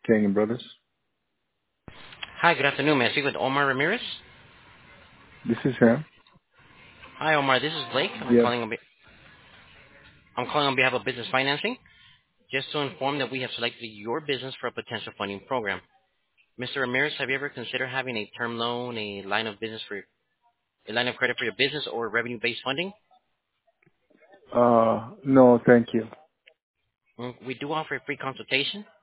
King and Brothers. Hi, good afternoon. May I speak with Omar Ramirez? This is him. Hi, Omar. This is Blake. Yes. I'm calling on behalf of Business Financing, just to inform that we have selected your business for a potential funding program. Mr. Ramirez, have you ever considered having a term loan, a line of credit for your business, or revenue-based funding? No, thank you. We do offer a free consultation